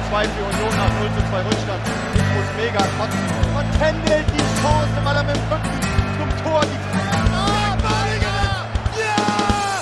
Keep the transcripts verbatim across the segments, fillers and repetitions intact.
zwei für Union nach null zu zwei Rückstand. Nikus Mega trotz und Kendall die Chance, weil er mit dem Rücken zum Tor die Ah, Balinger! Ja!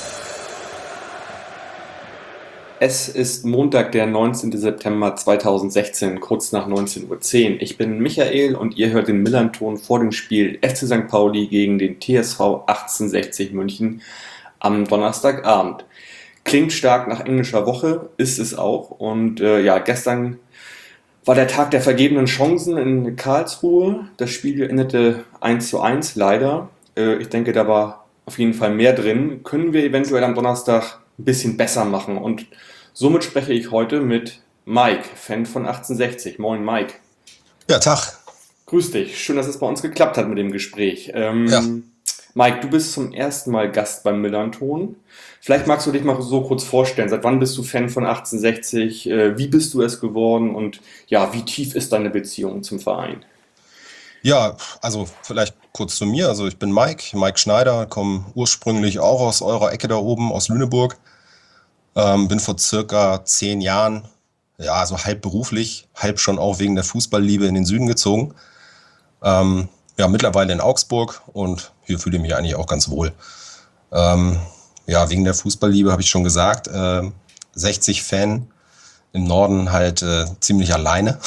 Es ist Montag, der neunzehnten September zweitausendsechzehn, kurz nach neunzehn Uhr zehn. Ich bin Michael und ihr hört den Millern-Ton vor dem Spiel F C Sankt Pauli gegen den T S V achtzehnhundertsechzig München am Donnerstagabend. Klingt stark nach englischer Woche, ist es auch. Und äh, ja, gestern war der Tag der vergebenen Chancen in Karlsruhe. Das Spiel endete eins zu eins, leider. Äh, ich denke, da war auf jeden Fall mehr drin. Können wir eventuell am Donnerstag ein bisschen besser machen? Und somit spreche ich heute mit Mike, Fan von achtzehnhundertsechzig. Moin Mike. Ja, Tag. Grüß dich. Schön, dass es bei uns geklappt hat mit dem Gespräch. Ähm, Ja. Mike, du bist zum ersten Mal Gast beim Millern-Ton. Vielleicht magst du dich mal so kurz vorstellen. Seit wann bist du Fan von achtzehnhundertsechzig? Äh, wie bist du es geworden? Und ja, wie tief ist deine Beziehung zum Verein? Ja, also vielleicht kurz zu mir. Also ich bin Mike, Mike Schneider, komme ursprünglich auch aus eurer Ecke da oben, aus Lüneburg. Ähm, bin vor circa zehn Jahren, ja, also halb beruflich, halb schon auch wegen der Fußballliebe in den Süden gezogen. Ähm, ja, mittlerweile in Augsburg und hier fühle ich mich eigentlich auch ganz wohl. Ähm, ja, wegen der Fußballliebe habe ich schon gesagt, äh, sechzig-Fan, im Norden halt äh, ziemlich alleine.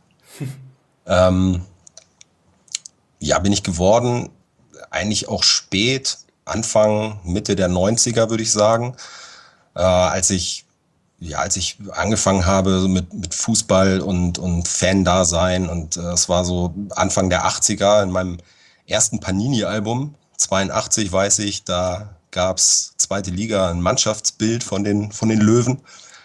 ähm, ja, bin ich geworden, eigentlich auch spät, Anfang, Mitte der neunziger würde ich sagen, äh, als ich ja, als ich angefangen habe so mit, mit Fußball und, und Fan-Dasein und äh, es war so Anfang der achtziger in meinem ersten Panini-Album, zweiundachtzig weiß ich, da gab's zweite Liga, ein Mannschaftsbild von den, von den Löwen.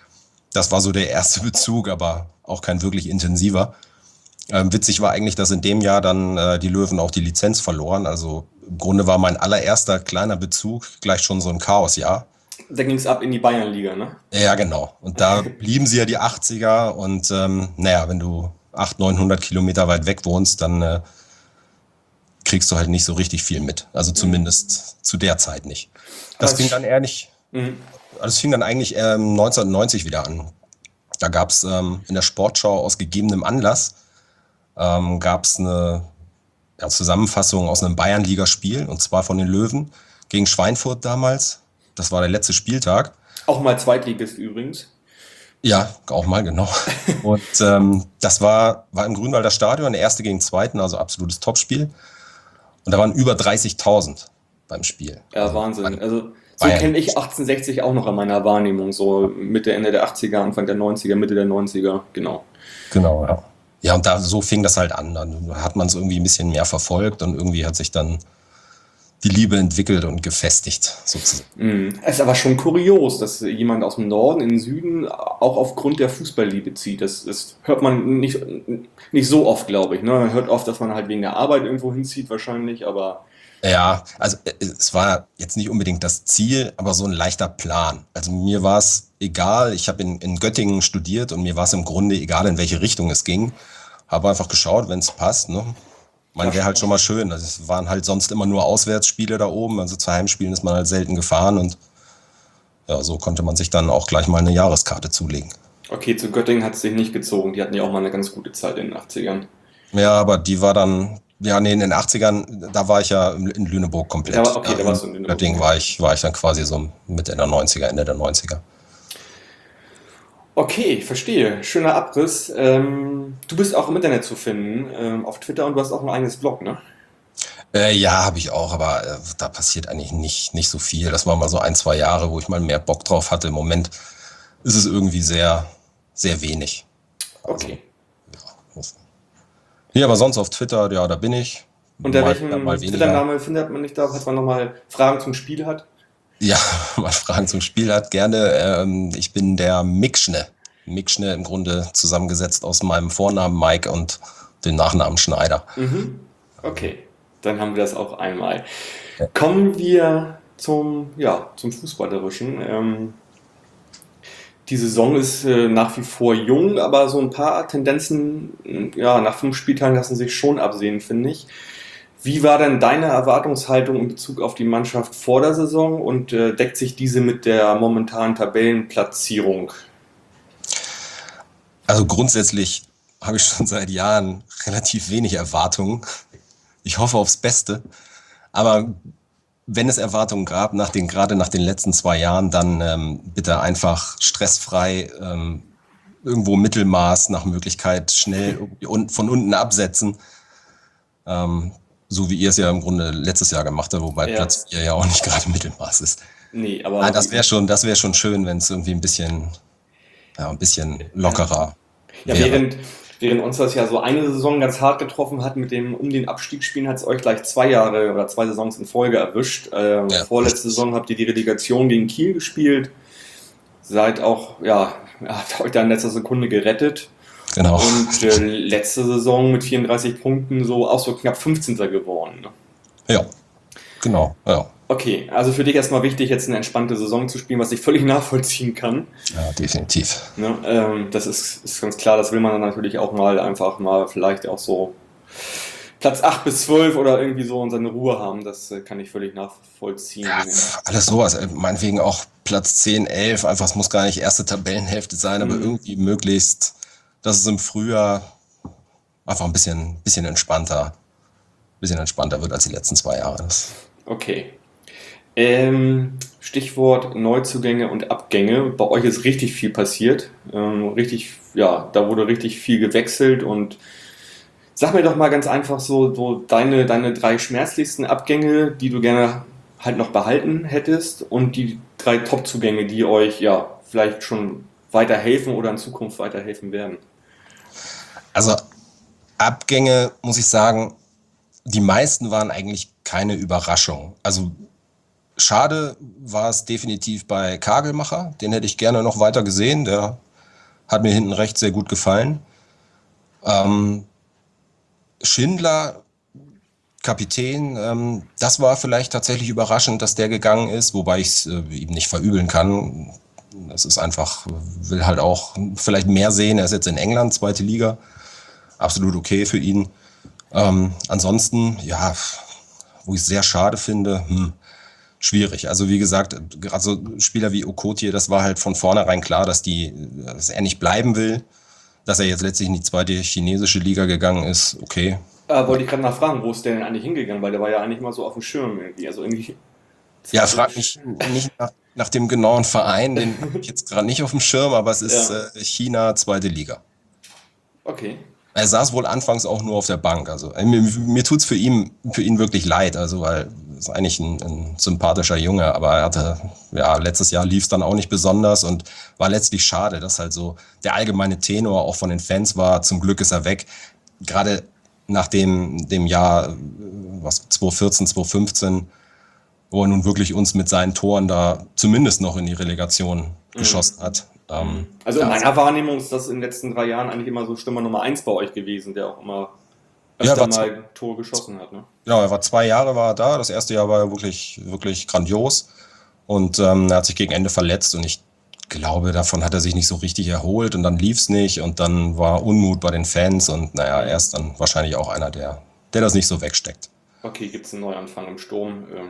Das war so der erste Bezug, aber auch kein wirklich intensiver. Ähm, witzig war eigentlich, dass in dem Jahr dann äh, die Löwen auch die Lizenz verloren. Also im Grunde war mein allererster kleiner Bezug gleich schon so ein Chaosjahr. Da ging es ab in die Bayernliga, ne? Ja, genau. Und da blieben sie ja die achtziger und ähm, naja, wenn du achthundert, neunhundert Kilometer weit weg wohnst, dann äh, kriegst du halt nicht so richtig viel mit. Also zumindest zu der Zeit nicht. Das Aber fing es- dann eher nicht, Mhm. das fing dann eigentlich ähm, neunzehnhundertneunzig wieder an. Da gab es ähm, in der Sportschau aus gegebenem Anlass ähm, gab es eine ja, Zusammenfassung aus einem Bayernligaspiel und zwar von den Löwen gegen Schweinfurt damals. Das war der letzte Spieltag. Auch mal Zweitligist übrigens. Ja, auch mal, genau. Und ähm, das war, war im Grünwalder Stadion, der erste gegen den zweiten, also absolutes Topspiel. Und da waren über dreißigtausend beim Spiel. Ja, Also, Wahnsinn. Also so Bayern. kenne ich achtzehnhundertsechzig auch noch an meiner Wahrnehmung. So Mitte, Ende der achtziger, Anfang der neunziger, Mitte der neunziger. Genau. Genau, ja. Ja, und da so fing das halt an. Dann hat man es irgendwie ein bisschen mehr verfolgt und irgendwie hat sich dann die Liebe entwickelt und gefestigt, sozusagen. Mhm. Es ist aber schon kurios, dass jemand aus dem Norden in den Süden auch aufgrund der Fußballliebe zieht. Das, das hört man nicht, nicht so oft, glaube ich. Ne? Man hört oft, dass man halt wegen der Arbeit irgendwo hinzieht wahrscheinlich, aber Ja, also äh, es war jetzt nicht unbedingt das Ziel, aber so ein leichter Plan. Also mir war es egal, ich habe in, in Göttingen studiert und mir war es im Grunde egal, in welche Richtung es ging. Habe einfach geschaut, wenn es passt. Ne? Man wäre halt schon mal schön. Also es waren halt sonst immer nur Auswärtsspiele da oben. Also zu Heimspielen ist man halt selten gefahren und ja, so konnte man sich dann auch gleich mal eine Jahreskarte zulegen. okay, zu Göttingen hat es sich nicht gezogen. Die hatten ja auch mal eine ganz gute Zeit in den achtzigern. Ja, aber die war dann, ja, nee, in den achtzigern, da war ich ja in in Lüneburg komplett. Da war- okay, da Ja, warst du in Lüneburg. Göttingen war ich, war ich dann quasi so Mitte der neunziger, Ende der neunziger. Okay, verstehe. Schöner Abriss. Ähm, du bist auch im Internet zu finden, ähm, auf Twitter und du hast auch ein eigenes Blog, ne? Äh, ja, habe ich auch, aber äh, da passiert eigentlich nicht, nicht so viel. Das war mal so ein, zwei Jahre, wo ich mal mehr Bock drauf hatte. Im Moment ist es irgendwie sehr, sehr wenig. Okay. Ja, aber sonst auf Twitter, ja, da bin ich. Unter Mal welchem mehr, mal weniger. Twitter-Name findet man dich da, falls man nochmal Fragen zum Spiel hat? Ja, mal Fragen zum Spiel hat, gerne. Ähm, ich bin der Mikschne. Mikschne im Grunde zusammengesetzt aus meinem Vornamen Mike und dem Nachnamen Schneider. Mhm. Okay, dann haben wir das auch einmal. Kommen wir zum, ja, zum Fußballerischen. Ähm, die Saison ist äh, nach wie vor jung, aber so ein paar Tendenzen, äh, ja, nach fünf Spieltagen lassen sich schon absehen, finde ich. Wie war denn deine Erwartungshaltung in Bezug auf die Mannschaft vor der Saison und äh, deckt sich diese mit der momentanen Tabellenplatzierung? Also grundsätzlich habe ich schon seit Jahren relativ wenig Erwartungen. Ich hoffe aufs Beste. Aber wenn es Erwartungen gab, nach den, gerade nach den letzten zwei Jahren, dann ähm, bitte einfach stressfrei ähm, irgendwo Mittelmaß nach Möglichkeit schnell und von unten absetzen. Ähm, so wie ihr es ja im Grunde letztes Jahr gemacht habt, wobei Ja. Platz vier ja auch nicht gerade Mittelmaß ist. Nee, aber Ah, das wäre schon, das wäre schon schön, wenn es irgendwie ein bisschen, ja, ein bisschen lockerer ja, wäre. während, während uns das ja so eine Saison ganz hart getroffen hat mit dem um den Abstiegsspielen, hat es euch gleich zwei Jahre oder zwei Saisons in Folge erwischt. Äh, Ja. Vorletzte Saison habt ihr die Relegation gegen Kiel gespielt, seid auch, ja, habt euch da in letzter Sekunde gerettet. Genau. Und äh, letzte Saison mit vierunddreißig Punkten so auch so knapp fünfzehnter geworden. Ne? Ja, genau. Ja, Okay, also für dich erstmal wichtig, jetzt eine entspannte Saison zu spielen, was ich völlig nachvollziehen kann. ja, definitiv. Ne? Ähm, das ist, ist ganz klar, das will man dann natürlich auch mal einfach mal vielleicht auch so Platz acht bis zwölf oder irgendwie so und seine Ruhe haben. Das äh, kann ich völlig nachvollziehen. Ja, alles sowas. äh, Meinetwegen auch Platz zehn, elf. Einfach, es muss gar nicht erste Tabellenhälfte sein, aber Mhm. irgendwie möglichst, dass es im Frühjahr einfach ein bisschen, bisschen entspannter, bisschen entspannter wird als die letzten zwei Jahre. Das, Okay. Ähm, Stichwort Neuzugänge und Abgänge. Bei euch ist richtig viel passiert. Ähm, richtig, ja, da wurde richtig viel gewechselt und sag mir doch mal ganz einfach so, so deine, deine drei schmerzlichsten Abgänge, die du gerne halt noch behalten hättest und die drei Top-Zugänge, die euch ja vielleicht schon weiterhelfen oder in Zukunft weiterhelfen werden. also Abgänge, muss ich sagen, die meisten waren eigentlich keine Überraschung. Also schade war es definitiv bei Kagelmacher. Den hätte ich gerne noch weiter gesehen. Der hat mir hinten rechts sehr gut gefallen. Ähm, Schindler, Kapitän, ähm, das war vielleicht tatsächlich überraschend, dass der gegangen ist, wobei ich es äh, ihm nicht verübeln kann. Das ist einfach, will halt auch vielleicht mehr sehen. Er ist jetzt in England, zweite Liga. Absolut okay für ihn. Ähm, ansonsten, ja, wo ich es sehr schade finde, hm, schwierig. Also wie gesagt, gerade so Spieler wie Okotie, das war halt von vornherein klar, dass, die, dass er nicht bleiben will. Dass er jetzt letztlich in die zweite chinesische Liga gegangen ist, okay. Äh, wollte ich gerade mal fragen, wo ist der denn eigentlich hingegangen? Weil der war ja eigentlich mal so auf dem Schirm irgendwie. Also irgendwie. Ja, frag mich nicht nach, nach dem genauen Verein, den habe ich jetzt gerade nicht auf dem Schirm, aber es ist Ja. äh, China, zweite Liga. Okay. Er saß wohl anfangs auch nur auf der Bank. Also äh, mir, mir tut's für ihn, für ihn wirklich leid, also weil er ist eigentlich ein, ein sympathischer Junge, aber er hatte, ja, letztes Jahr lief's dann auch nicht besonders und war letztlich schade, dass halt so der allgemeine Tenor auch von den Fans war, zum Glück ist er weg. Gerade nach dem, dem Jahr, äh, was, zwanzig vierzehn, zwanzig fünfzehn, wo er nun wirklich uns mit seinen Toren da zumindest noch in die Relegation geschossen hat. Ähm, Also in ja, meiner Wahrnehmung ist das in den letzten drei Jahren eigentlich immer so Stürmer Nummer eins bei euch gewesen, der auch immer Ja, öfter war mal ein Tor geschossen hat. Ne? Genau, er war zwei Jahre war er da. Das erste Jahr war er wirklich, wirklich grandios. Und ähm, er hat sich gegen Ende verletzt und ich glaube, davon hat er sich nicht so richtig erholt und dann lief's nicht und dann war Unmut bei den Fans und naja, er ist dann wahrscheinlich auch einer, der, der das nicht so wegsteckt. Okay, gibt es einen Neuanfang im Sturm? Ähm,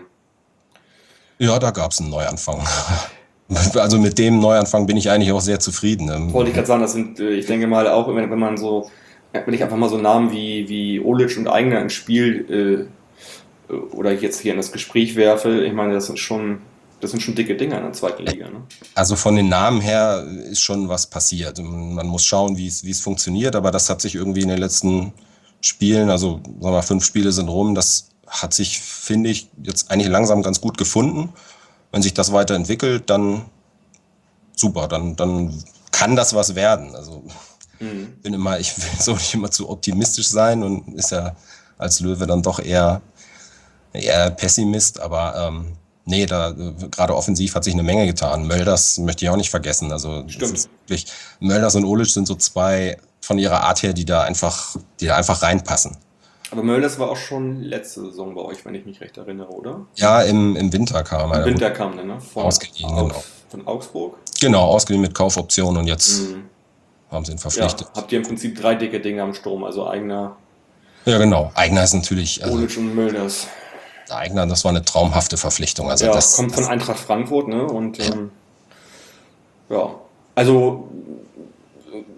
Ja, da gab's einen Neuanfang. Also mit dem Neuanfang bin ich eigentlich auch sehr zufrieden. Ähm, wollte ich gerade sagen, das sind, äh, ich denke mal auch, wenn, wenn man so, wenn ich einfach mal so Namen wie, wie Olic und Eigner ins Spiel äh, oder jetzt hier in das Gespräch werfe, ich meine, das sind schon, das sind schon dicke Dinger in der zweiten Liga. Ne? Also von den Namen her ist schon was passiert. Man muss schauen, wie es wie es funktioniert, aber das hat sich irgendwie in den letzten Spielen, also sagen wir mal, fünf Spiele sind rum, das hat sich, finde ich, jetzt eigentlich langsam ganz gut gefunden. Wenn sich das weiterentwickelt, dann super, dann, dann kann das was werden. Also Mhm. bin immer, ich will so nicht immer zu optimistisch sein und ist ja als Löwe dann doch eher, eher Pessimist, aber ähm, nee, da äh, gerade offensiv hat sich eine Menge getan. Mölders möchte ich auch nicht vergessen. Also das Stimmt. ist wirklich, Mölders und Olic sind so zwei von ihrer Art her, die da einfach, die da einfach reinpassen. Aber Mölders war auch schon letzte Saison bei euch, wenn ich mich recht erinnere, oder? Ja, im, im Winter kam er. Im Winter kam der, ne? Von, Ausgeliehen, Augs- genau. von Augsburg. Genau, ausgeliehen mit Kaufoption und jetzt Mhm. haben sie ihn Ja, verpflichtet. habt ihr im Prinzip drei dicke Dinge am Sturm, also Eigner, Ja, genau. Eigner ist natürlich, also Olic und Mölders. Eigner, das war eine traumhafte Verpflichtung. Also Ja, das, kommt von das, Eintracht Frankfurt, ne? Und ähm, ja, also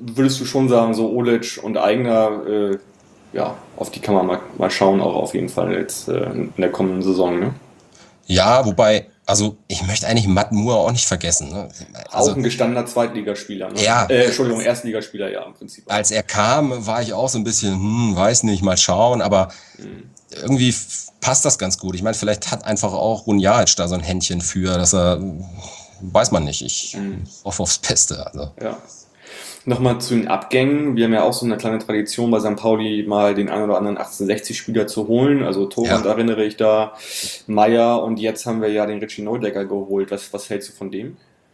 würdest du schon sagen, so Olic und Aigner, äh, ja, auf die kann man mal, mal schauen, auch auf jeden Fall jetzt äh, in der kommenden Saison, ne? Ja, wobei, also ich möchte eigentlich Matt Moore auch nicht vergessen. Ne? Also, Auch ein gestandener Zweitligaspieler, ne? Ja. Äh, Entschuldigung, Erstligaspieler, ja, im Prinzip. als er kam, war ich auch so ein bisschen, hm, weiß nicht, mal schauen, aber irgendwie f- passt das ganz gut. Ich meine, vielleicht hat einfach auch Runjajic da so ein Händchen für, dass er, weiß man nicht, ich hoffe aufs Beste. Also. Ja. Nochmal zu den Abgängen. Wir haben ja auch so eine kleine Tradition bei Sankt Pauli, mal den einen oder anderen achtzehnhundertsechzig-Spieler zu holen. Also Torwart Ja. erinnere ich da, Meier, und jetzt haben wir ja den Richie Neudecker geholt. Was, was hältst du von dem?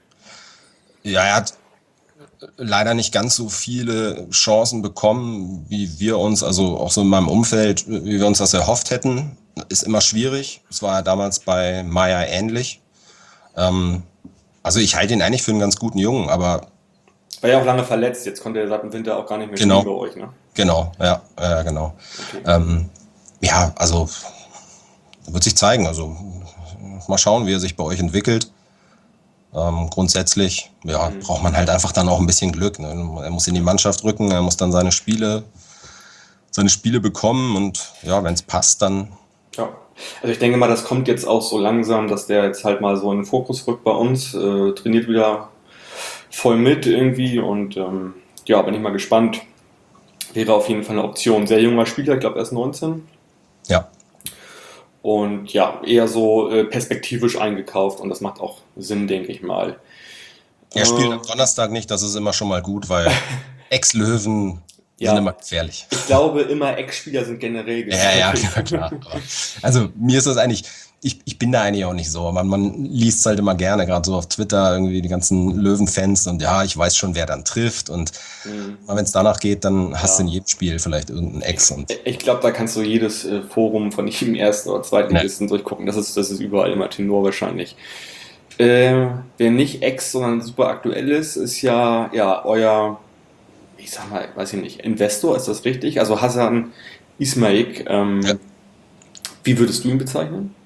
Ja, er hat leider nicht ganz so viele Chancen bekommen, wie wir uns, also auch so in meinem Umfeld, wie wir uns das erhofft hätten. Ist immer schwierig. Es war ja damals bei Meier ähnlich. Ähm, also ich halte ihn eigentlich für einen ganz guten Jungen, aber War ja auch lange verletzt. Jetzt konnte er seit dem Winter auch gar nicht mehr Genau. spielen bei euch, ne? genau, ja, ja genau. Okay. Ähm, ja, also wird sich zeigen. Also mal schauen, wie er sich bei euch entwickelt. Ähm, grundsätzlich, ja, braucht man halt einfach dann auch ein bisschen Glück. Ne? Er muss in die Mannschaft rücken, er muss dann seine Spiele, seine Spiele bekommen und ja, wenn es passt, dann Ja, also ich denke mal, das kommt jetzt auch so langsam, dass der jetzt halt mal so in den Fokus rückt bei uns, äh, trainiert wieder voll mit irgendwie und ähm, ja, bin ich mal gespannt. Wäre auf jeden Fall eine Option. Sehr junger Spieler, ich glaube erst neunzehn ja. und ja, eher so äh, perspektivisch eingekauft und das macht auch Sinn, denke ich mal. Er spielt Äh, am Donnerstag nicht, das ist immer schon mal gut, weil Ex-Löwen Ja. sind immer gefährlich. Ich glaube immer, Ex-Spieler sind generell Ja, ja, gefährlich. ja, klar. Aber, also mir ist das eigentlich, ich, ich bin da eigentlich auch nicht so. Man, man liest halt immer gerne, gerade so auf Twitter, irgendwie die ganzen Löwen-Fans und ja, ich weiß schon, wer dann trifft und Mhm. wenn es danach geht, dann hast Ja. du in jedem Spiel vielleicht irgendeinen Ex und Ich glaube, da kannst du jedes äh, Forum von jedem Ersten- oder Zweitligisten durchgucken. Das ist, das ist überall immer Tenor wahrscheinlich. Äh, wer nicht Ex, sondern super aktuell ist, ist ja, ja euer, ich sag mal, weiß ich nicht, Investor, ist das richtig? Also Hasan Ismail. Ähm, Ja. Wie würdest du ihn bezeichnen?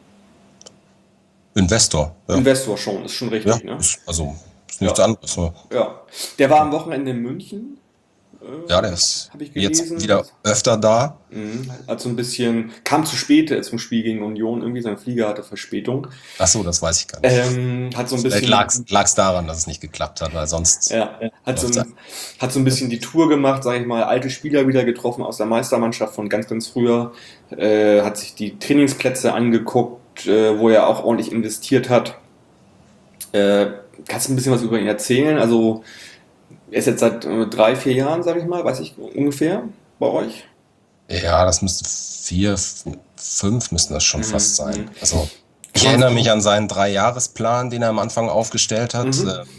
Investor. Ja, Investor schon, ist schon ja richtig, ne? ist, also ist nichts Ja. anderes. Ne? Ja. Der war am Wochenende in München. Äh, Ja, der ist Hab ich jetzt gelesen. wieder öfter da. Mhm. Hat so ein bisschen, kam zu spät äh, zum Spiel gegen Union, irgendwie sein Flieger hatte Verspätung. Ach so, das weiß ich gar nicht. Ähm, hat so ein Vielleicht bisschen, lag es daran, dass es nicht geklappt hat, weil sonst. ja, hat so, läuft's ein, hat so ein bisschen die Tour gemacht, sage ich mal, alte Spieler wieder getroffen aus der Meistermannschaft von ganz, ganz früher, äh, hat sich die Trainingsplätze angeguckt, äh, wo er auch ordentlich investiert hat. Äh, kannst du ein bisschen was über ihn erzählen? Also er ist jetzt seit äh, drei, vier Jahren, sage ich mal, weiß ich ungefähr, bei euch. Ja, das müsste vier, f- fünf müssten das schon Mhm, fast sein. mhm. Also ich erinnere mich an seinen Dreijahresplan, den er am Anfang aufgestellt hat. Mhm. Äh,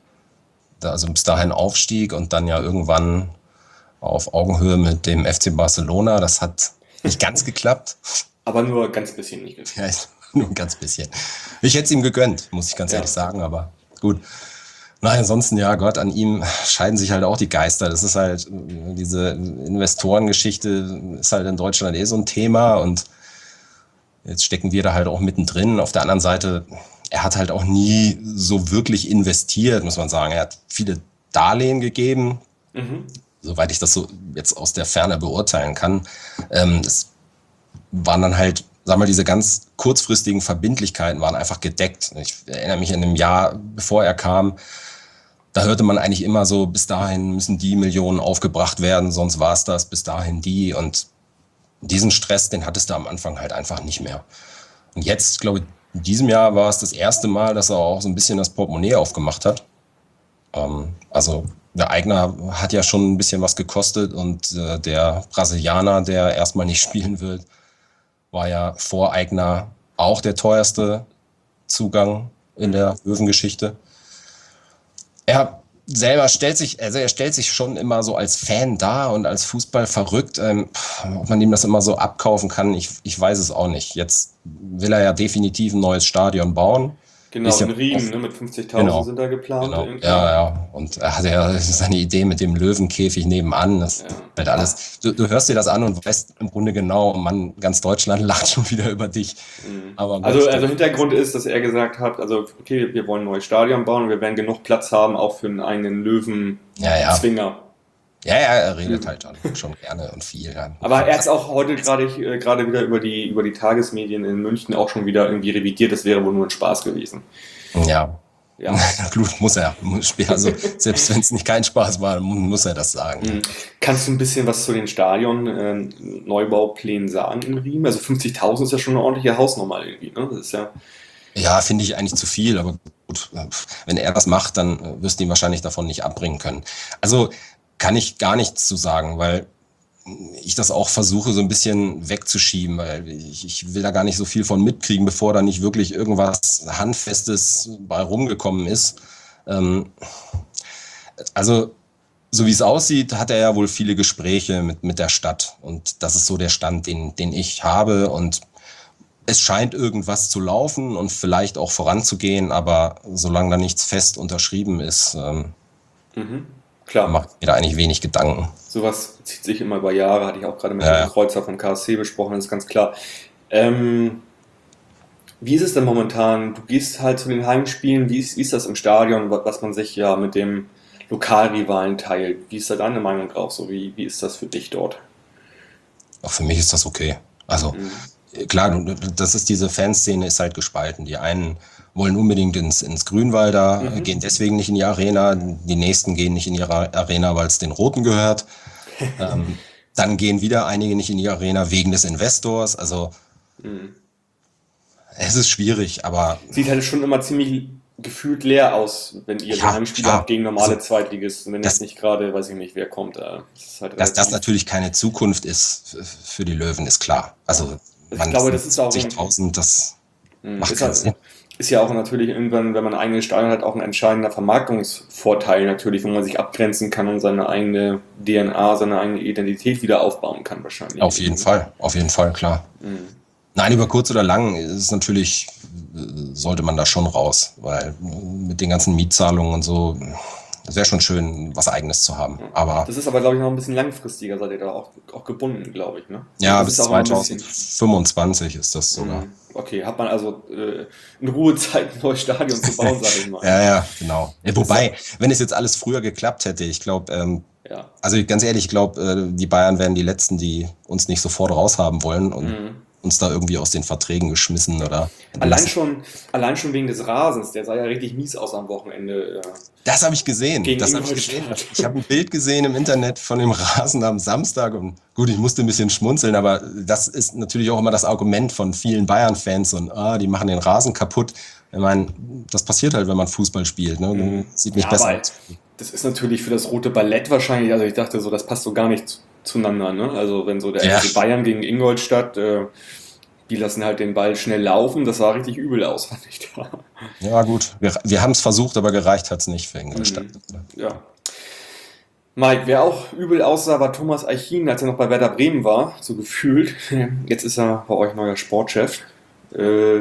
da, also bis dahin Aufstieg und dann ja irgendwann auf Augenhöhe mit dem F C Barcelona. Das hat nicht ganz geklappt. Aber nur ganz bisschen nicht geklappt. Ja, nur ein ganz bisschen. Ich hätte es ihm gegönnt, muss ich ganz Ja. ehrlich sagen, aber gut. Nein, ansonsten, ja Gott, an ihm scheiden sich halt auch die Geister. Das ist halt, äh, diese Investorengeschichte ist halt in Deutschland eh so ein Thema und jetzt stecken wir da halt auch mittendrin. Auf der anderen Seite, er hat halt auch nie so wirklich investiert, muss man sagen. Er hat viele Darlehen gegeben, Mhm. soweit ich das so jetzt aus der Ferne beurteilen kann. Ähm, das waren dann halt, sagen wir, diese ganz kurzfristigen Verbindlichkeiten waren einfach gedeckt. Ich erinnere mich an einem Jahr, bevor er kam, da hörte man eigentlich immer so, bis dahin müssen die Millionen aufgebracht werden, sonst war es das, bis dahin die. Und diesen Stress, den hattest du am Anfang halt einfach nicht mehr. Und jetzt, glaube ich, in diesem Jahr war es das erste Mal, dass er auch so ein bisschen das Portemonnaie aufgemacht hat. Ähm, also der Aigner hat ja schon ein bisschen was gekostet und äh, der Brasilianer, der erstmal nicht spielen wird, war ja vor Aigner auch der teuerste Zugang in der Löwengeschichte. Er selber stellt sich, also er stellt sich schon immer so als Fan dar und als Fußball verrückt. Ähm, ob man ihm das immer so abkaufen kann, ich, ich weiß es auch nicht. Jetzt will er ja definitiv ein neues Stadion bauen. Genau, Ist ja in Riem, offen. ne, mit fünfzigtausend Genau. sind da geplant. Genau, irgendwie. ja, ja. Und er hatte ja seine Idee mit dem Löwenkäfig nebenan. Das Ja. halt alles. Du, du hörst dir das an und weißt im Grunde genau, Mann, ganz Deutschland lacht schon wieder über dich. Mhm. Aber gut, Also, also Hintergrund ist, dass er gesagt hat, also okay, wir wollen ein neues Stadion bauen und wir werden genug Platz haben, auch für einen eigenen ja, ja. Löwen-Zwinger. Ja, ja, er redet halt schon, schon gerne und viel. Ja. Aber er hat auch heute gerade äh, gerade wieder über die, über die Tagesmedien in München auch schon wieder irgendwie revidiert. Das wäre wohl nur ein Spaß gewesen. Ja. Ja. Gut, muss er. Also, selbst wenn es nicht kein Spaß war, muss er das sagen. Mhm. Kannst du ein bisschen was zu den Stadion-Neubauplänen äh, sagen in Riem? Also fünfzigtausend ist ja schon eine ordentliche Hausnummer irgendwie, ne? Das ist ja. Ja, finde ich eigentlich zu viel, aber gut, wenn er das macht, dann wirst du ihn wahrscheinlich davon nicht abbringen können. Also kann ich gar nichts zu sagen, weil ich das auch versuche so ein bisschen wegzuschieben, weil ich, ich will da gar nicht so viel von mitkriegen, bevor da nicht wirklich irgendwas Handfestes bei rumgekommen ist. Ähm, also so wie es aussieht, hat er ja wohl viele Gespräche mit, mit der Stadt und das ist so der Stand, den, den ich habe und es scheint irgendwas zu laufen und vielleicht auch voranzugehen, aber solange da nichts fest unterschrieben ist, ähm, Mhm. Klar. macht mir da eigentlich wenig Gedanken. Sowas zieht sich immer über Jahre, hatte ich auch gerade mit Ja. dem Kreuzer vom K S C besprochen, das ist ganz klar. Ähm, wie ist es denn momentan? Du gehst halt zu den Heimspielen, wie ist, wie ist das im Stadion, wa- was man sich ja mit dem Lokalrivalen teilt? Wie ist da deine Meinung drauf? So, wie, wie ist das für dich dort? Auch für mich ist das okay. Also Mhm. klar, du- das ist diese Fanszene ist halt gespalten. Die einen wollen unbedingt ins, ins Grünwalder, Mhm. gehen deswegen nicht in die Arena. Die nächsten gehen nicht in die Ara- Arena, weil es den Roten gehört. Ähm, dann gehen wieder einige nicht in die Arena wegen des Investors. Also Mhm. es ist schwierig, aber Sieht halt schon immer ziemlich gefühlt leer aus, wenn ihr so Ja, Heimspiele klar. habt gegen normale Also, Zweitligisten, wenn das- jetzt nicht gerade, weiß ich nicht, wer kommt. Äh, das ist halt dass das relativ- natürlich keine Zukunft ist f- für die Löwen, ist klar. Also Ich man glaube, das ist auch ein- zwanzigtausend, das Mhm. macht ist, keinen halt, Sinn. ist ja auch natürlich irgendwann, wenn man ein eigenes Stadion hat, auch ein entscheidender Vermarktungsvorteil natürlich, wo man sich abgrenzen kann und seine eigene D N A, seine eigene Identität wieder aufbauen kann wahrscheinlich. Auf jeden Fall, auf jeden Fall, klar. Mhm. Nein, über kurz oder lang ist es natürlich, äh, sollte man da schon raus, weil mit den ganzen Mietzahlungen und so, das wäre schon schön, was Eigenes zu haben. Aber Das ist aber, glaube ich, noch ein bisschen langfristiger, seid ihr da auch, auch gebunden, glaube ich, ne? ja, das bis ist auch noch ein bisschen- zweitausendfünfundzwanzig ist das sogar. Mhm. Okay, hat man also äh, in Ruhezeit ein neues Stadion zu bauen, sag ich mal. Ja, ja, genau. Ja, wobei, wenn es jetzt alles früher geklappt hätte, ich glaube, ähm, Ja. also ganz ehrlich, ich glaube, äh, die Bayern wären die Letzten, die uns nicht sofort raushaben wollen und Mhm. uns da irgendwie aus den Verträgen geschmissen oder. Allein schon, allein schon wegen des Rasens, der sah ja richtig mies aus am Wochenende. Äh. Das habe ich gesehen. Gegen Das habe ich gesehen. Ingolstadt. Ich habe ein Bild gesehen im Internet von dem Rasen am Samstag und gut, ich musste ein bisschen schmunzeln, aber das ist natürlich auch immer das Argument von vielen Bayern-Fans und ah, die machen den Rasen kaputt. Ich meine, das passiert halt, wenn man Fußball spielt. Ne? Mhm. Sieht nicht Ja, besser aber aus. das ist natürlich für das rote Ballett wahrscheinlich, also ich dachte so, das passt so gar nicht zu- zueinander, ne? Also wenn so der Ja. F C Bayern gegen Ingolstadt, äh, die lassen halt den Ball schnell laufen, das sah richtig übel aus, fand ich da. Ja gut, wir, wir haben es versucht, aber gereicht hat es nicht für Ingolstadt. Mhm. Ja. Mike, wer auch übel aussah, war Thomas Eichin, als er noch bei Werder Bremen war, so gefühlt. Jetzt ist er bei euch neuer Sportchef. Äh,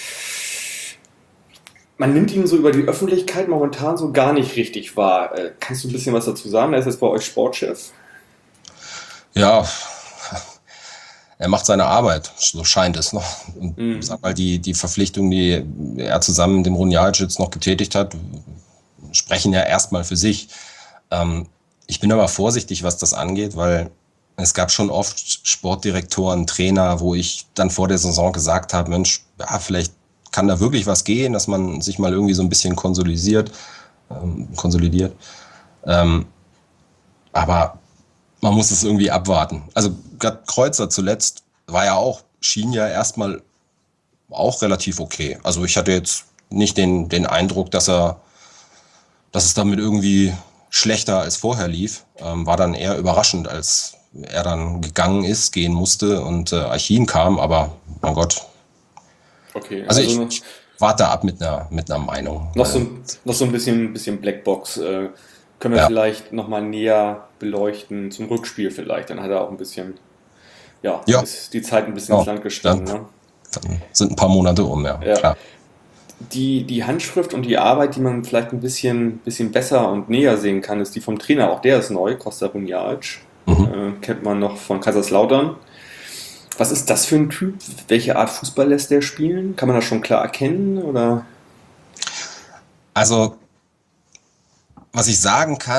man nimmt ihn so über die Öffentlichkeit momentan so gar nicht richtig wahr. Äh, kannst du ein bisschen was dazu sagen? Er ist jetzt bei euch Sportchef. Ja, er macht seine Arbeit, so scheint es noch. Und Mhm. sag mal, die, die Verpflichtungen, die er zusammen mit dem Runjalic jetzt noch getätigt hat, sprechen ja erstmal für sich. Ähm, ich bin aber vorsichtig, was das angeht, weil es gab schon oft Sportdirektoren, Trainer, wo ich dann vor der Saison gesagt habe, Mensch, ja, vielleicht kann da wirklich was gehen, dass man sich mal irgendwie so ein bisschen konsolidiert. Ähm, konsolidiert. Ähm, aber man muss es irgendwie abwarten. Also gerade Kreuzer zuletzt war ja auch, schien ja erstmal auch relativ okay. Also ich hatte jetzt nicht den, den Eindruck, dass er, dass es damit irgendwie schlechter als vorher lief. Ähm, war dann eher überraschend, als er dann gegangen ist, gehen musste und äh, Eichin kam, aber mein Gott. Okay, Also, also, ich, ich warte ab mit einer, mit einer Meinung. noch, so, Weil- ein- noch so ein bisschen, bisschen Blackbox. Äh, können wir Ja. vielleicht nochmal näher beleuchten zum Rückspiel vielleicht. Dann hat er auch ein bisschen, ja, Ja. ist die Zeit ein bisschen Ja, ins Land gestanden. dann- Ne? Dann sind ein paar Monate um, ja, Ja. klar. Die, die Handschrift und die Arbeit, die man vielleicht ein bisschen, bisschen besser und näher sehen kann, ist die vom Trainer. Auch der ist neu, Costa Runjalic. Mhm. Äh, kennt man noch von Kaiserslautern. Was ist das für ein Typ? Welche Art Fußball lässt der spielen? Kann man das schon klar erkennen? Oder? Also, was ich sagen kann,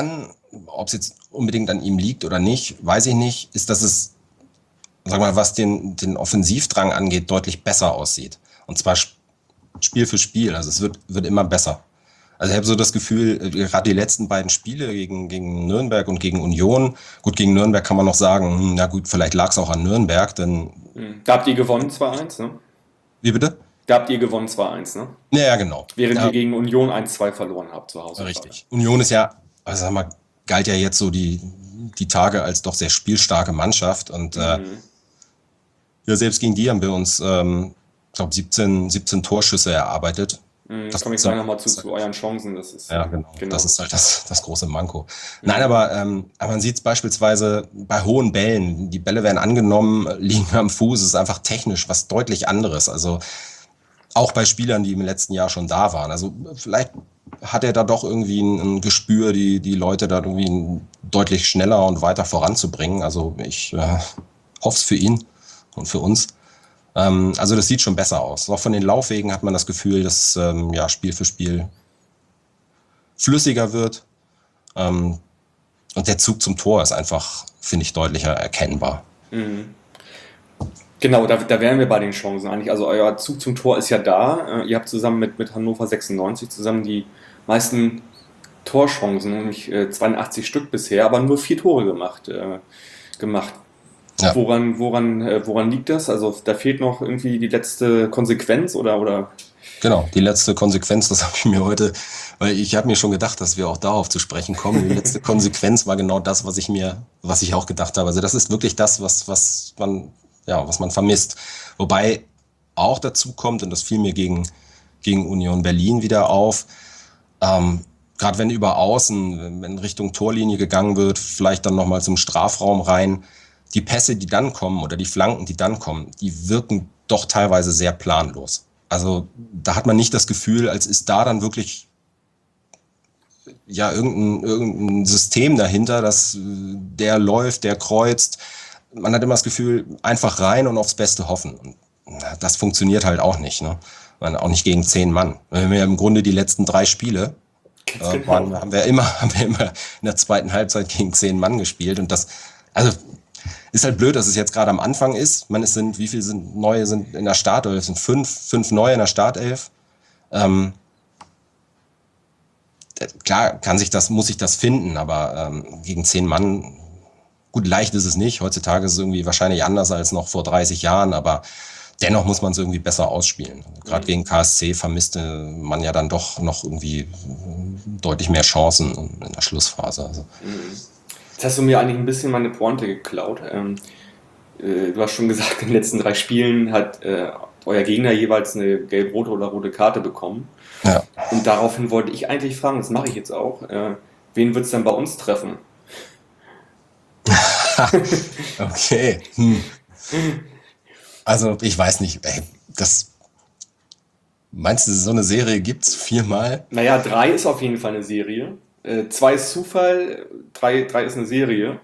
ob es jetzt unbedingt an ihm liegt oder nicht, weiß ich nicht, ist, dass es, sag mal, was den, den Offensivdrang angeht, deutlich besser aussieht. Und zwar Spiel für Spiel. Also es wird, wird immer besser. Also ich habe so das Gefühl, gerade die letzten beiden Spiele gegen, gegen Nürnberg und gegen Union, gut, gegen Nürnberg kann man noch sagen, hm, na gut, vielleicht lag es auch an Nürnberg, denn... Da habt ihr gewonnen zwei eins, ne? Wie bitte? Da habt ihr gewonnen zwei eins, ne? Ja, ja, genau. Während ja, ihr gegen Union eins zwei verloren habt zu Hause. Richtig. Union ist ja, also sag mal, galt ja jetzt so die, die Tage als doch sehr spielstarke Mannschaft und mhm. äh, ja, selbst gegen die haben wir uns, ähm, ich glaube, siebzehn, siebzehn Torschüsse erarbeitet. Mhm, das komme ich gleich nochmal zu, zu euren Chancen. Das ist, ja, genau. genau. Das ist halt das, das große Manko. Mhm. Nein, aber, ähm, aber man sieht es beispielsweise bei hohen Bällen. Die Bälle werden angenommen, liegen am Fuß. Es ist einfach technisch was deutlich anderes. Also auch bei Spielern, die im letzten Jahr schon da waren. Also vielleicht hat er da doch irgendwie ein, ein Gespür, die, die Leute da irgendwie deutlich schneller und weiter voranzubringen. Also ich äh, hoffe es für ihn und für uns. Ähm, also das sieht schon besser aus. Auch von den Laufwegen hat man das Gefühl, dass ähm, ja, Spiel für Spiel flüssiger wird. Ähm, und der Zug zum Tor ist einfach, finde ich, deutlicher erkennbar. Mhm. Genau, da, da wären wir bei den Chancen eigentlich. Also euer Zug zum Tor ist ja da. Ihr habt zusammen mit, mit Hannover sechsundneunzig zusammen die meisten Torchancen, nämlich äh, zweiundachtzig Stück bisher, aber nur vier Tore gemacht. Äh, gemacht. Ja. Woran, woran, äh, woran liegt das? Also da fehlt noch irgendwie die letzte Konsequenz oder? oder? Genau, die letzte Konsequenz, das habe ich mir heute, weil ich habe mir schon gedacht, dass wir auch darauf zu sprechen kommen. Die letzte Konsequenz war genau das, was ich mir, was ich auch gedacht habe. Also das ist wirklich das, was, was man Ja, was man vermisst. Wobei auch dazu kommt, und das fiel mir gegen, gegen Union Berlin wieder auf, ähm, gerade wenn über Außen, wenn Richtung Torlinie gegangen wird, vielleicht dann nochmal zum Strafraum rein, die Pässe, die dann kommen oder die Flanken, die dann kommen, die wirken doch teilweise sehr planlos. Also da hat man nicht das Gefühl, als ist da dann wirklich ja irgendein, irgendein System dahinter, dass der läuft, der kreuzt. Man hat immer das Gefühl, einfach rein und aufs Beste hoffen. Und das funktioniert halt auch nicht, ne? Man, auch nicht gegen zehn Mann. Wenn wir im Grunde die letzten drei Spiele äh, waren, haben wir immer, haben wir immer in der zweiten Halbzeit gegen zehn Mann gespielt. Und das, also ist halt blöd, dass es jetzt gerade am Anfang ist. Man, es sind, wie viele sind neue sind in der Startelf? Es sind fünf, fünf neue in der Startelf. Ähm, klar kann sich das, muss sich das finden, aber ähm, gegen zehn Mann. Gut, leicht ist es nicht. Heutzutage ist es irgendwie wahrscheinlich anders als noch vor dreißig Jahren, aber dennoch muss man es irgendwie besser ausspielen. Gerade mhm. gegen K S C vermisste man ja dann doch noch irgendwie deutlich mehr Chancen in der Schlussphase. Also. Jetzt hast du mir eigentlich ein bisschen meine Pointe geklaut. Ähm, äh, du hast schon gesagt, in den letzten drei Spielen hat äh, euer Gegner jeweils eine gelb-rote oder rote Karte bekommen. Ja. Und daraufhin wollte ich eigentlich fragen, das mache ich jetzt auch, äh, wen wird es denn bei uns treffen? Okay. Hm. Also ich weiß nicht, ey, das meinst du, so eine Serie gibt's viermal? Naja, drei ist auf jeden Fall eine Serie. Äh, zwei ist Zufall, drei, drei ist eine Serie.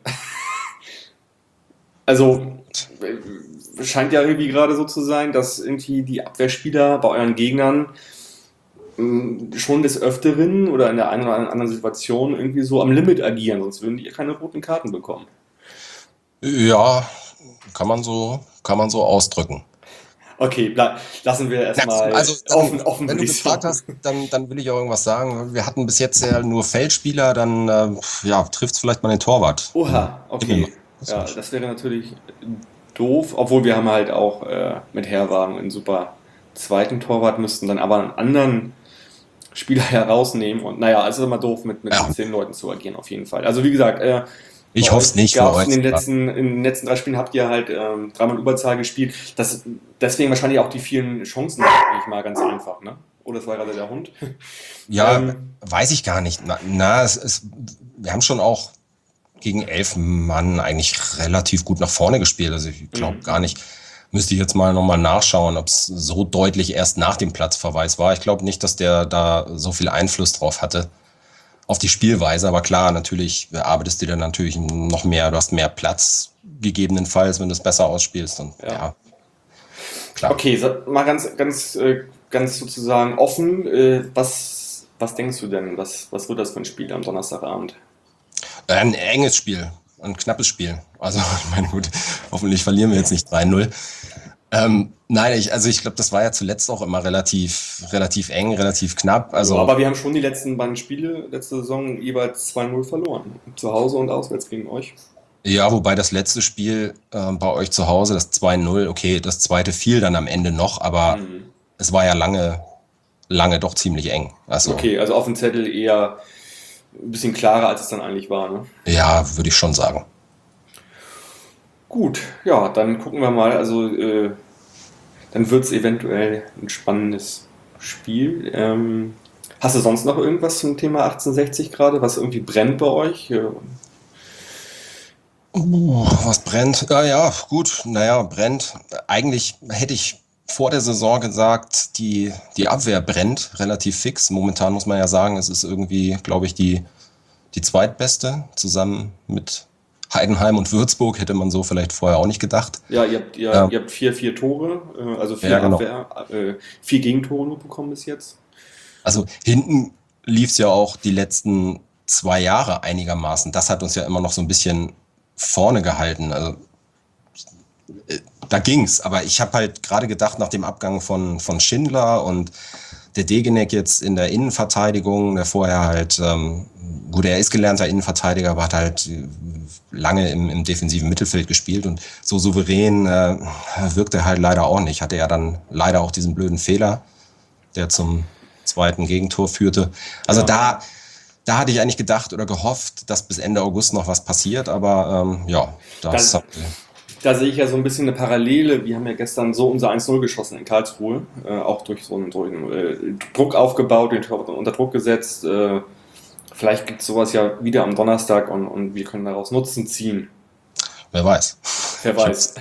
Also äh, scheint ja irgendwie gerade so zu sein, dass irgendwie die Abwehrspieler bei euren Gegnern äh, schon des Öfteren oder in der einen oder anderen Situation irgendwie so am Limit agieren, sonst würden die keine roten Karten bekommen. Ja, kann man so, kann man so ausdrücken. Okay, ble- lassen wir erstmal ja, also, offen, offen. Wenn du gefragt hast, dann, dann will ich auch irgendwas sagen. Wir hatten bis jetzt ja nur Feldspieler, dann äh, ja, trifft es vielleicht mal den Torwart. Oha, okay. Ja, das wäre natürlich doof, obwohl wir haben halt auch äh, mit Herwagen einen super zweiten Torwart, müssten dann aber einen anderen Spieler herausnehmen und naja, es ist immer doof, mit, mit ja. zehn Leuten zu agieren, auf jeden Fall. Also wie gesagt, äh, ich hoffe es nicht für euch. In den, letzten, in den letzten drei Spielen habt ihr halt ähm, dreimal Überzahl gespielt. Das, deswegen wahrscheinlich auch die vielen Chancen, nicht mal ganz einfach, ne? Oder das war gerade der Hund. Ja, ähm, weiß ich gar nicht. Na, na es, es, wir haben schon auch gegen elf Mann eigentlich relativ gut nach vorne gespielt. Also ich glaube mhm. gar nicht, müsste ich jetzt mal nochmal nachschauen, ob es so deutlich erst nach dem Platzverweis war. Ich glaube nicht, dass der da so viel Einfluss drauf hatte. Auf die Spielweise, aber klar, natürlich arbeitest du dann natürlich noch mehr, du hast mehr Platz, gegebenenfalls, wenn du es besser ausspielst. Und, ja. ja, klar. Okay, mal ganz, ganz, ganz sozusagen offen, was, was denkst du denn, was, was wird das für ein Spiel am Donnerstagabend? Ein enges Spiel, ein knappes Spiel. Also, ich meine, gut, hoffentlich verlieren wir jetzt nicht drei null. Ähm, nein, ich, also ich glaube, das war ja zuletzt auch immer relativ, relativ eng, relativ knapp. Also, Ja, aber wir haben schon die letzten beiden Spiele letzte Saison jeweils zwei null verloren. Zu Hause und auswärts gegen euch. ja, wobei das letzte Spiel äh, bei euch zu Hause, das zwei null, okay, das zweite fiel dann am Ende noch, aber Mhm. es war ja lange, lange doch ziemlich eng. Also, Okay, also auf dem Zettel eher ein bisschen klarer, als es dann eigentlich war. Ne? ja, würde ich schon sagen. Gut, ja, dann gucken wir mal. Also äh, dann wird es eventuell ein spannendes Spiel. Ähm, hast du sonst noch irgendwas zum Thema achtzehnhundertsechzig gerade, was irgendwie brennt bei euch? Äh, Uh, was brennt? Ja, ja, gut, naja, brennt. Eigentlich hätte ich vor der Saison gesagt, die, die Abwehr brennt relativ fix. Momentan muss man ja sagen, es ist irgendwie, glaube ich, die, die zweitbeste, zusammen mit Heidenheim und Würzburg, hätte man so vielleicht vorher auch nicht gedacht. ja, ihr habt, ihr, Ja, ihr habt vier, vier Tore, äh, also vier ja, genau. Abwehr, äh, vier Gegentore nur bekommen bis jetzt. Also hinten lief es ja auch die letzten zwei Jahre einigermaßen. Das hat uns ja immer noch so ein bisschen vorne gehalten. Also äh, da ging's. Aber ich habe halt gerade gedacht, nach dem Abgang von, von Schindler und der Degenek jetzt in der Innenverteidigung, der vorher halt, ähm, gut, er ist gelernter Innenverteidiger, aber hat halt äh, lange im, im defensiven Mittelfeld gespielt und so souverän äh, wirkt er halt leider auch nicht. Hatte ja dann leider auch diesen blöden Fehler, der zum zweiten Gegentor führte. Also Ja. da, da hatte ich eigentlich gedacht oder gehofft, dass bis Ende August noch was passiert, aber ähm, ja, das Da, hat, da sehe ich ja so ein bisschen eine Parallele. Wir haben ja gestern so unser eins null geschossen in Karlsruhe, äh, auch durch so einen, so einen äh, Druck aufgebaut, den Torwart unter Druck gesetzt. Äh, vielleicht gibt es sowas ja wieder am Donnerstag und, und wir können daraus Nutzen ziehen. wer weiß. Wer weiß.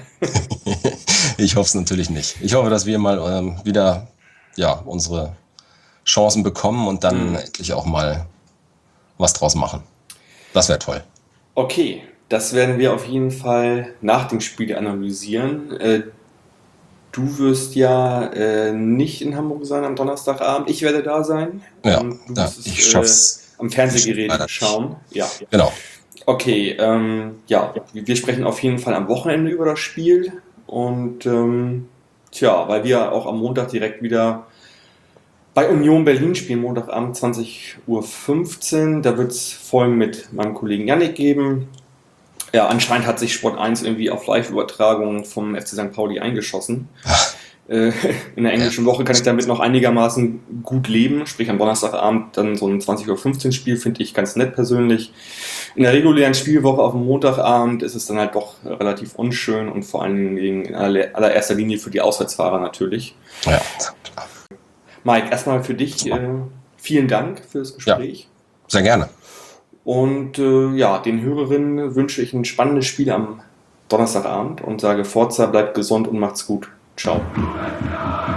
Ich hoffe es natürlich nicht. Ich hoffe, dass wir mal ähm, wieder ja, unsere Chancen bekommen und dann Mhm. endlich auch mal was draus machen. Das wäre toll. Okay, das werden wir auf jeden Fall nach dem Spiel analysieren. Äh, du wirst ja äh, nicht in Hamburg sein am Donnerstagabend. Ich werde da sein. Ja, Und du ja wirst es ich äh, schaff's. am leider Fernsehgerät nicht. schauen. Ja. Genau. Okay, ähm, ja, wir sprechen auf jeden Fall am Wochenende über das Spiel. Und ähm, tja, weil wir auch am Montag direkt wieder bei Union Berlin spielen, Montagabend zwanzig Uhr fünfzehn. Da wird es Folgen mit meinem Kollegen Yannick geben. Ja, anscheinend hat sich Sport eins irgendwie auf Live-Übertragungen vom F C Sankt Pauli eingeschossen. Äh, in der englischen Woche kann ich damit noch einigermaßen gut leben. Sprich, am Donnerstagabend dann so ein zwanzig Uhr fünfzehn Spiel finde ich ganz nett persönlich. In der regulären Spielwoche auf dem Montagabend ist es dann halt doch relativ unschön und vor allen Dingen in aller- allererster Linie für die Auswärtsfahrer natürlich. Ja, klar. Mike, erstmal für dich äh, vielen Dank für das Gespräch. Sehr gerne. Und äh, ja, den Hörerinnen wünsche ich ein spannendes Spiel am Donnerstagabend und sage Forza, bleibt gesund und macht's gut. Ciao.